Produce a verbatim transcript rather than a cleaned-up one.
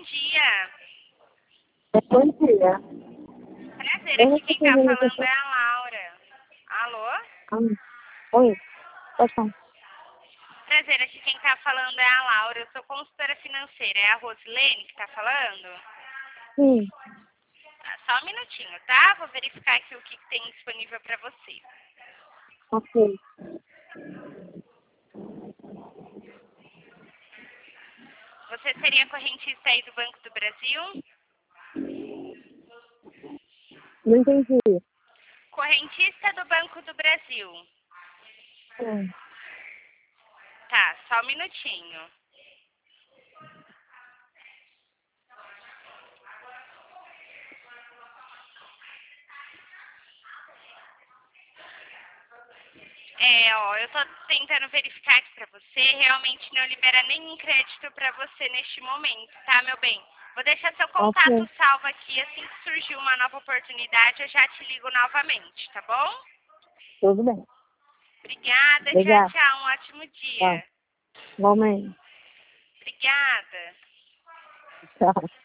dia. Bom dia. Prazer, Eu aqui quem tá recebi uma falando ligação. é a Laura. Alô? Ah, oi, pode falar. Prazer, aqui quem tá falando é a Laura. Eu sou consultora financeira. É a Rosilene que tá falando? Sim, Tá, só um minutinho, tá? Vou verificar aqui o que que tem disponível pra você. ok. Você seria correntista aí do Banco do Brasil? Não entendi. Correntista do Banco do Brasil. Sim. Tá, só um minutinho. É, ó, eu tô tentando verificar aqui pra você, realmente não libera nenhum crédito pra você neste momento, tá, meu bem? Vou deixar seu contato Ok, salvo aqui, assim que surgir uma nova oportunidade, eu já te ligo novamente, tá bom? tudo bem. Obrigada, tchau, Obrigada. tchau, um ótimo Tchau. dia. Igualmente. Obrigada. Tchau.